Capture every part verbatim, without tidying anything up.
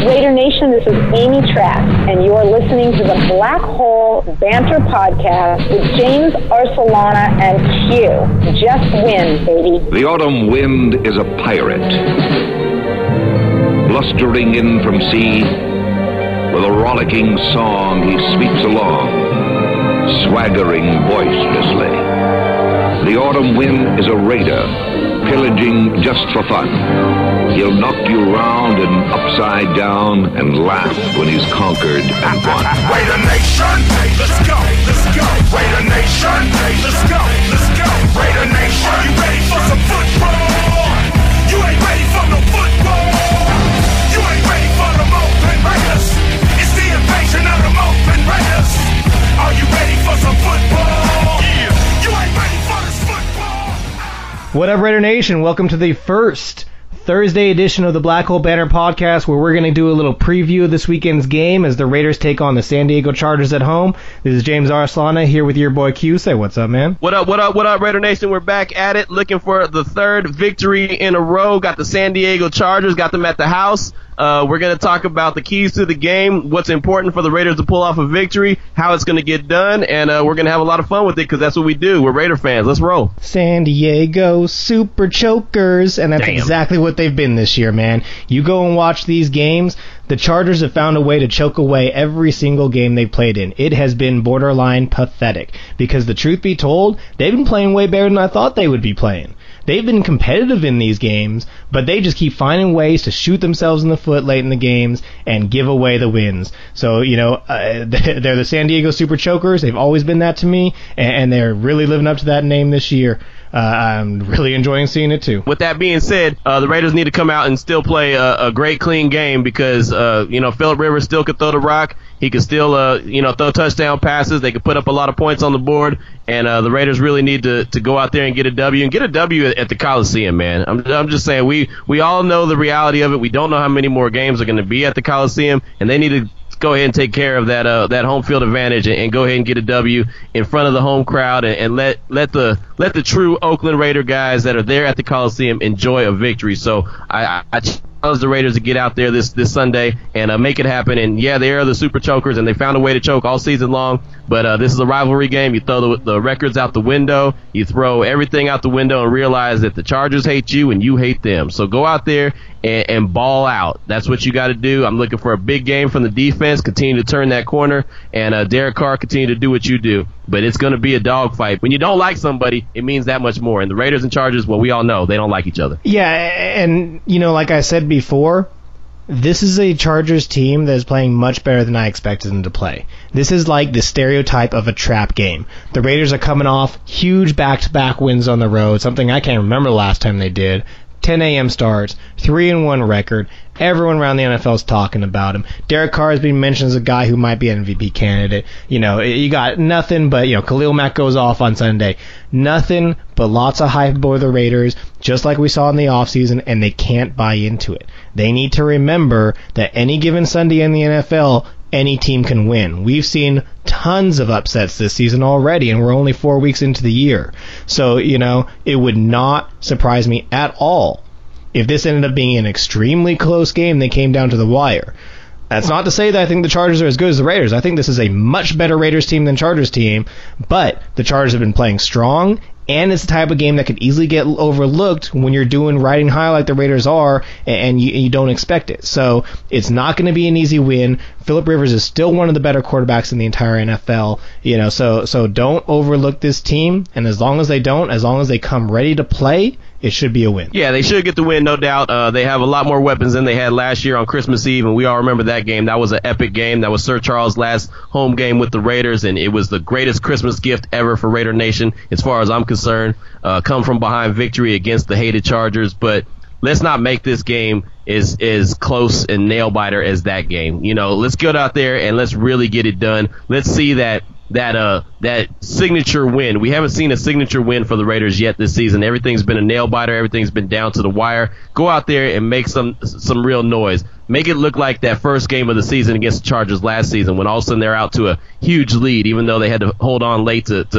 Raider Nation, this is Amy Trask, and you're listening to the Black Hole Banter Podcast with James Arcelana and Q. Just win, baby. The autumn wind is a pirate, blustering in from sea. With a rollicking song he sweeps along, swaggering boisterously. The autumn wind is a raider, pillaging just for fun. He'll knock you round and upside down and laugh when he's conquered and won. Raider Nation, let's go, let's go. Raider Nation, let's go, let's go. Raider Nation, are you ready for some football? You ain't ready for no football. You ain't ready for the Oakland Raiders. It's the invasion of the Oakland Raiders. Are you ready for some football? Yeah. You ain't ready for this football. What up, Raider Nation? Welcome to the first Thursday edition of the Black Hole Banter Podcast, where we're going to do a little preview of this weekend's game as the Raiders take on the San Diego Chargers at home. This is James Arcelana here with your boy Q. Say what's up, man. What up, what up, what up, Raider Nation? We're back at it, looking for the third victory in a row. Got the San Diego Chargers, got them at the house. Uh, we're going to talk about the keys to the game, what's important for the Raiders to pull off a victory, how it's going to get done, and uh, we're going to have a lot of fun with it because that's what we do. We're Raider fans. Let's roll. San Diego Super Chokers, and that's Damn. exactly what they've been this year, man. You go and watch these games, the Chargers have found a way to choke away every single game they played in. It has been borderline pathetic because the truth be told, they've been playing way better than I thought they would be playing. They've been competitive in these games, but they just keep finding ways to shoot themselves in the foot late in the games and give away the wins. So, you know, uh, they're the San Diego Super Chokers. They've always been that to me, and they're really living up to that name this year. Uh, I'm really enjoying seeing it, too. With that being said, uh, the Raiders need to come out and still play a, a great, clean game because, uh, you know, Phillip Rivers still could throw the rock. He could still, uh, you know, throw touchdown passes. They could put up a lot of points on the board. And uh, the Raiders really need to, to go out there and get a W. And get a W at, at the Coliseum, man. I'm, I'm just saying, we, we all know the reality of it. We don't know how many more games are going to be at the Coliseum. And they need to go ahead and take care of that uh, that home field advantage and, and go ahead and get a W in front of the home crowd and, and let let the let the true Oakland Raider guys that are there at the Coliseum enjoy a victory. So I, I, I challenge the Raiders to get out there this this Sunday and uh, make it happen. And yeah, they are the Super Chokers and they found a way to choke all season long. But uh, this is a rivalry game. You throw the, the records out the window. You throw everything out the window and realize that the Chargers hate you and you hate them. So go out there and, and ball out. That's what you got to do. I'm looking for a big game from the defense. Continue to turn that corner. And uh, Derek Carr, continue to do what you do. But it's going to be a dogfight. When you don't like somebody, it means that much more. And the Raiders and Chargers, well, we all know they don't like each other. Yeah, and, you know, like I said before, this is a Chargers team that is playing much better than I expected them to play. This is like the stereotype of a trap game. The Raiders are coming off huge back-to-back wins on the road, something I can't remember the last time they did. ten a.m. starts, three and one record. Everyone around the N F L is talking about him. Derek Carr has been mentioned as a guy who might be an M V P candidate. You know, you got nothing but, you know, Khalil Mack goes off on Sunday. Nothing but lots of hype for the Raiders, just like we saw in the offseason, and they can't buy into it. They need to remember that any given Sunday in the N F L, any team can win. We've seen tons of upsets this season already, and we're only four weeks into the year. So, you know, it would not surprise me at all if this ended up being an extremely close game that came down to the wire. That's not to say that I think the Chargers are as good as the Raiders. I think this is a much better Raiders team than Chargers team, but the Chargers have been playing strong, and it's the type of game that could easily get overlooked when you're doing riding high like the Raiders are, and you, you don't expect it. So it's not going to be an easy win. Phillip Rivers is still one of the better quarterbacks in the entire N F L. You know, so so don't overlook this team, and as long as they don't, as long as they come ready to play, it should be a win. Yeah, they should get the win, no doubt. Uh, they have a lot more weapons than they had last year on Christmas Eve, and we all remember that game. That was an epic game. That was Sir Charles' last home game with the Raiders, and it was the greatest Christmas gift ever for Raider Nation, as far as I'm concerned. Uh, come from behind victory against the hated Chargers, but let's not make this game as, as close and nail-biter as that game. You know, let's get out there and let's really get it done. Let's see that that uh that signature win. We haven't seen a signature win for the Raiders yet this season. Everything's been a nail-biter. Everything's been down to the wire. Go out there and make some some real noise. Make it look like that first game of the season against the Chargers last season when all of a sudden they're out to a huge lead, even though they had to hold on late to, to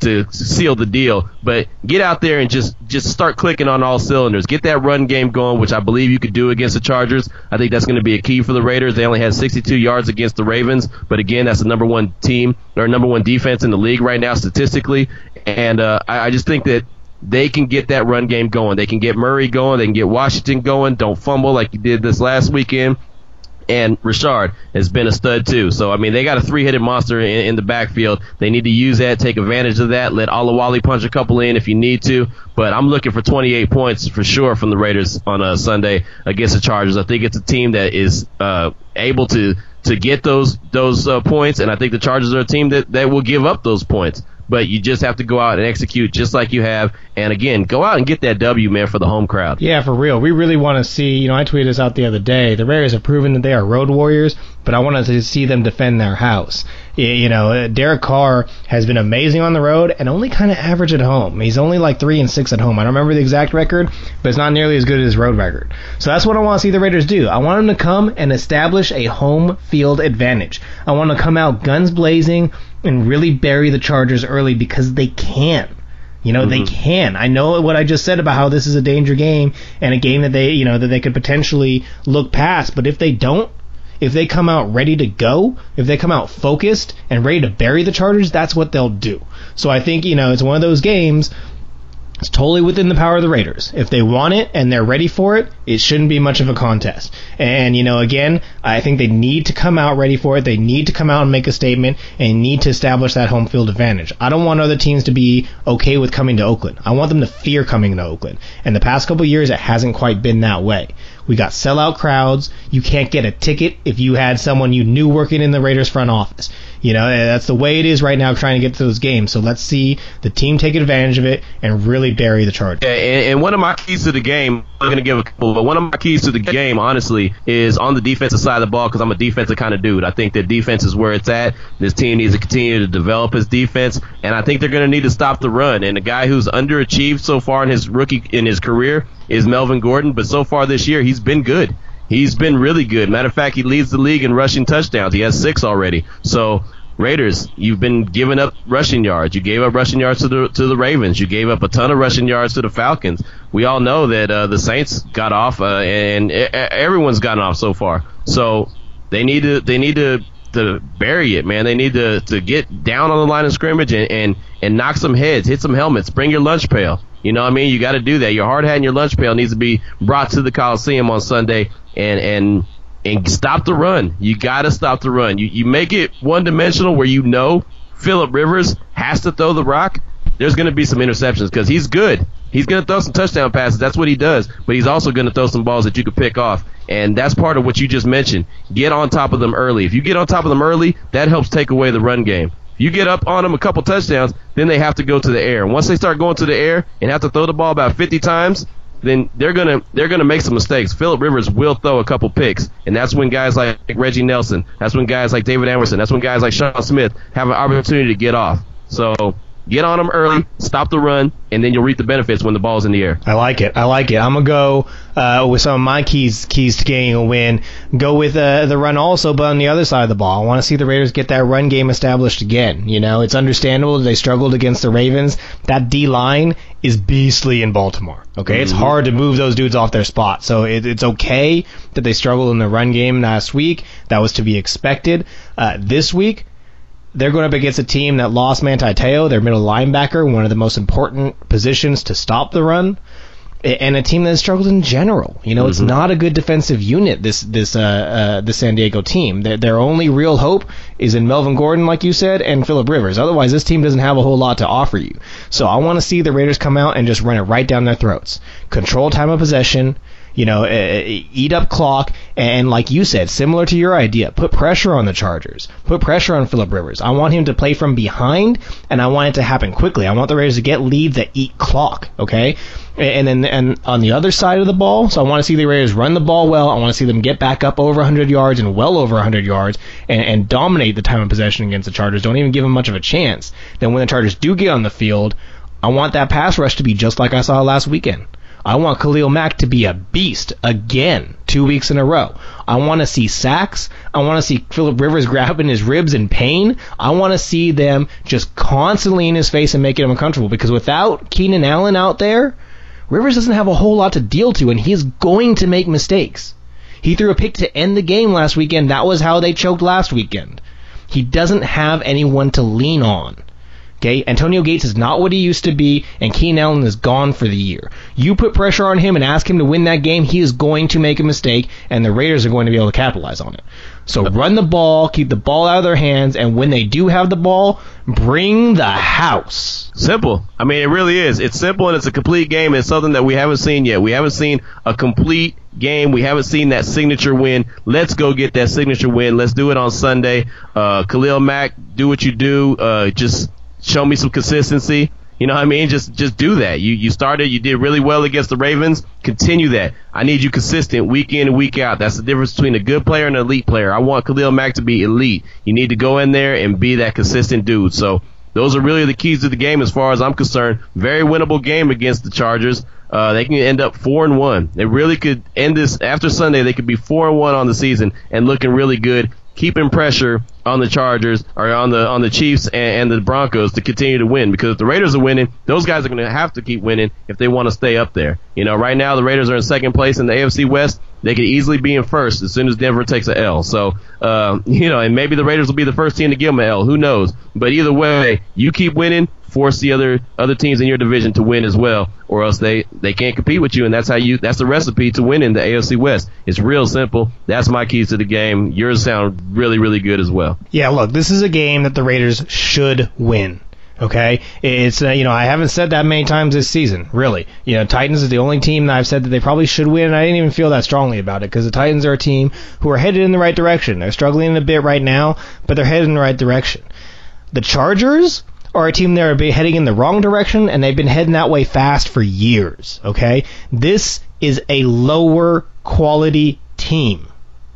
to seal the deal. But get out there and just, just start clicking on all cylinders. Get that run game going, which I believe you could do against the Chargers. I think that's going to be a key for the Raiders. They only had sixty-two yards against the Ravens, but again, that's the number one team or number one defense in the league right now statistically. And uh, I, I just think that they can get that run game going. They can get Murray going. They can get Washington going. Don't fumble like you did this last weekend. And Richard has been a stud too. So, I mean, they got a three-headed monster in, in the backfield. They need to use that, take advantage of that. Let Olawale punch a couple in if you need to. But I'm looking for twenty-eight points for sure from the Raiders on a Sunday against the Chargers. I think it's a team that is uh, able to to get those those uh, points, and I think the Chargers are a team that, that will give up those points. But you just have to go out and execute just like you have. And, again, go out and get that W, man, for the home crowd. Yeah, for real. We really want to see, you know, I tweeted this out the other day. The Raiders have proven that they are road warriors, but I wanted to see them defend their house. You know, Derek Carr has been amazing on the road and only kind of average at home. He's only like three and six at home. I don't remember the exact record, but it's not nearly as good as his road record. So that's what I want to see the Raiders do. I want them to come and establish a home field advantage. I want to come out guns blazing and really bury the Chargers early because they can. You know, mm-hmm. they can. I know what I just said about how this is a danger game and a game that they, you know, that they could potentially look past. But if they don't, if they come out ready to go, if they come out focused and ready to bury the Chargers, that's what they'll do. So I think, you know, it's one of those games. It's totally within the power of the Raiders. If they want it and they're ready for it, it shouldn't be much of a contest. And, you know, again, I think they need to come out ready for it. They need to come out and make a statement and need to establish that home field advantage. I don't want other teams to be okay with coming to Oakland. I want them to fear coming to Oakland. And the past couple of years, it hasn't quite been that way. We got sellout crowds. You can't get a ticket if you had someone you knew working in the Raiders front office. You know, that's the way it is right now trying to get to those games. So let's see the team take advantage of it and really bury the Chargers. Yeah, and, and one of my keys to the game, I'm going to give a couple, but one of my keys to the game, honestly, is on the defensive side of the ball because I'm a defensive kind of dude. I think that defense is where it's at. This team needs to continue to develop its defense, and I think they're going to need to stop the run. And the guy who's underachieved so far in his rookie in his career is Melvin Gordon, but so far this year he's been good. He's been really good. Matter of fact, he leads the league in rushing touchdowns. He has six already. So, Raiders, you've been giving up rushing yards. You gave up rushing yards to the to the Ravens. You gave up a ton of rushing yards to the Falcons. We all know that uh, the Saints got off, uh, and everyone's gotten off so far. So they need to they need to, to bury it, man. They need to, to get down on the line of scrimmage and, and, and knock some heads, hit some helmets, bring your lunch pail. You know what I mean? You got to do that. Your hard hat and your lunch pail needs to be brought to the Coliseum on Sunday and and. And stop the run. You got to stop the run. You you make it one-dimensional where you know Phillip Rivers has to throw the rock. There's going to be some interceptions because he's good. He's going to throw some touchdown passes. That's what he does. But he's also going to throw some balls that you can pick off. And that's part of what you just mentioned. Get on top of them early. If you get on top of them early, that helps take away the run game. If you get up on them a couple touchdowns, then they have to go to the air. And once they start going to the air and have to throw the ball about fifty times, then they're gonna they're gonna make some mistakes. Phillip Rivers will throw a couple picks, and that's when guys like Reggie Nelson, that's when guys like David Emerson, that's when guys like Sean Smith have an opportunity to get off. So get on them early, stop the run, and then you'll reap the benefits when the ball's in the air. I like it. I like it. I'm gonna go uh, with some of my keys keys to getting a win. Go with uh, the run also, but on the other side of the ball, I want to see the Raiders get that run game established again. You know, it's understandable that they struggled against the Ravens. That D line is beastly in Baltimore. Okay, mm-hmm. It's hard to move those dudes off their spot. So it, it's okay that they struggled in the run game last week. That was to be expected. Uh, this week, they're going up against a team that lost Manti Te'o, their middle linebacker, one of the most important positions to stop the run, and a team that has struggled in general. You know, mm-hmm. It's not a good defensive unit, this this uh, uh, the San Diego team. Their, their only real hope is in Melvin Gordon, like you said, and Phillip Rivers. Otherwise, this team doesn't have a whole lot to offer you. So I want to see the Raiders come out and just run it right down their throats. Control time of possession. You know, uh, eat up clock, and like you said, similar to your idea, put pressure on the Chargers. Put pressure on Phillip Rivers. I want him to play from behind, and I want it to happen quickly. I want the Raiders to get leads that eat clock, okay? And then and on the other side of the ball, so I want to see the Raiders run the ball well. I want to see them get back up over one hundred yards and well over one hundred yards and, and dominate the time of possession against the Chargers. Don't even give them much of a chance. Then when the Chargers do get on the field, I want that pass rush to be just like I saw last weekend. I want Khalil Mack to be a beast again, two weeks in a row. I want to see sacks. I want to see Phillip Rivers grabbing his ribs in pain. I want to see them just constantly in his face and making him uncomfortable, because without Keenan Allen out there, Rivers doesn't have a whole lot to deal to, and he's going to make mistakes. He threw a pick to end the game last weekend. That was how they choked last weekend. He doesn't have anyone to lean on. Okay, Antonio Gates is not what he used to be, and Keenan Allen is gone for the year. You put pressure on him and ask him to win that game, he is going to make a mistake, and the Raiders are going to be able to capitalize on it. So run the ball, keep the ball out of their hands, and when they do have the ball, bring the house. Simple. I mean, it really is. It's simple, and it's a complete game. It's something that we haven't seen yet. We haven't seen a complete game. We haven't seen that signature win. Let's go get that signature win. Let's do it on Sunday. Uh, Khalil Mack, do what you do. Uh, just show me some consistency. You know what I mean? Just just do that. You you started, you did really well against the Ravens. Continue that. I need you consistent week in and week out. That's the difference between a good player and an elite player. I want Khalil Mack to be elite. You need to go in there and be that consistent dude. So those are really the keys to the game as far as I'm concerned. Very winnable game against the Chargers. Uh, they can end up four and one. They really could end this after Sunday. They could be four and one on the season and looking really good, keeping pressure on the Chargers or on the on the Chiefs and, and the Broncos to continue to win. Because if the Raiders are winning, those guys are going to have to keep winning if they want to stay up there. You know, right now the Raiders are in second place in the A F C West. They could easily be in first as soon as Denver takes an L. So, uh, you know, and maybe the Raiders will be the first team to give them an L. Who knows? But either way, you keep winning, force the other other teams in your division to win as well, or else they, they can't compete with you. And that's how you that's the recipe to win in the A F C West. It's real simple. That's my keys to the game. Yours sound really, really good as well. Yeah, look, this is a game that the Raiders should win. Okay, it's uh, you know, I haven't said that many times this season, really. You know, Titans is the only team that I've said that they probably should win, and I didn't even feel that strongly about it, because the Titans are a team who are headed in the right direction. They're struggling a bit right now, but they're headed in the right direction. The Chargers are a team that are heading in the wrong direction, and they've been heading that way fast for years. Okay, this is a lower quality team.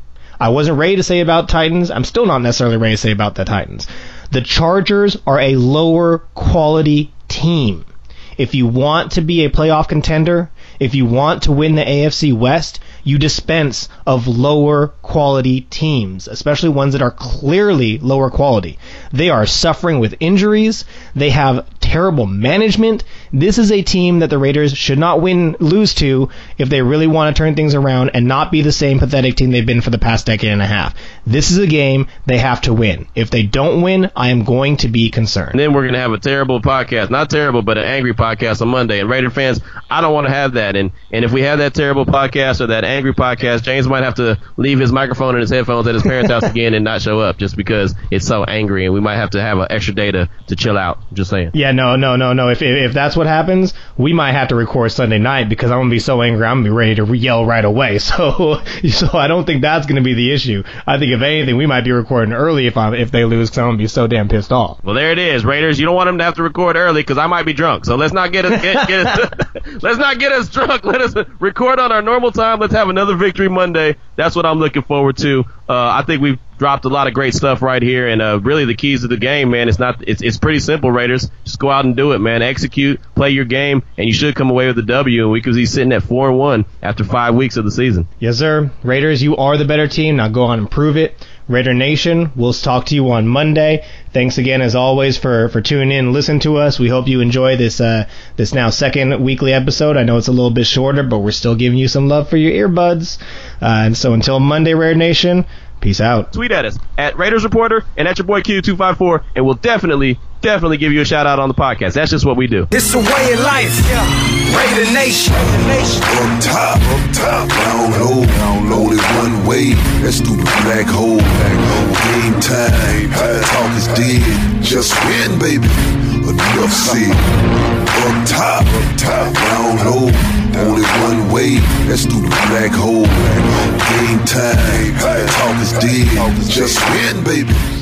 I wasn't ready to say about Titans. I'm still not necessarily ready to say about the Titans. The Chargers are a lower quality team. If you want to be a playoff contender, if you want to win the A F C West, you dispense of lower quality teams, especially ones that are clearly lower quality. They are suffering with injuries. They have terrible management. This is a team that the Raiders should not win, lose to if they really want to turn things around and not be the same pathetic team they've been for the past decade and a half. This is a game they have to win. If they don't win, I am going to be concerned. And then we're going to have a terrible podcast. Not terrible, but an angry podcast on Monday. And Raider fans, I don't want to have that. And and if we have that terrible podcast or that angry podcast, James might have to leave his microphone and his headphones at his parents' house again and not show up just because it's so angry. And we might have to have an extra day to, to chill out. Just saying. Yeah, no, no, no, no. If, if if that's what happens, we might have to record Sunday night, because I'm going to be so angry, I'm going to be ready to yell right away. So so I don't think that's going to be the issue. I think if anything, we might be recording early if I'm if they lose, because I'm going to be so damn pissed off. Well, there it is, Raiders. You don't want them to have to record early, because I might be drunk. So let's not get us get, get us, let's not get us drunk. Let us record on our normal time. Let's have another Victory Monday. That's what I'm looking forward to. Uh, I think we've dropped a lot of great stuff right here, and uh, really the keys to the game, man. It's not. It's it's pretty simple, Raiders. Just go out and do it, man. Execute, play your game, and you should come away with a W. And we could be sitting at four and one after five weeks of the season. Yes, sir. Raiders, you are the better team. Now go on and prove it. Raider Nation, we'll talk to you on Monday. Thanks again, as always, for, for tuning in and listening to us. We hope you enjoy this uh, this now second weekly episode. I know it's a little bit shorter, but we're still giving you some love for your earbuds. Uh, and so until Monday, Raider Nation, peace out. Tweet at us at Raiders Reporter and at your boy Q two five four, and we'll definitely, definitely give you a shout out on the podcast. That's just what we do. It's a way of life. Yeah. Raider Nation. Up top, up top, down low, down low, it's one way. That stupid black hole, black hole. Game time, talk is dead. Just win, baby. Enough said. Up top, up top, down low, only one way. That stupid black hole, black hole. Game time, talk is dead. Just win, baby.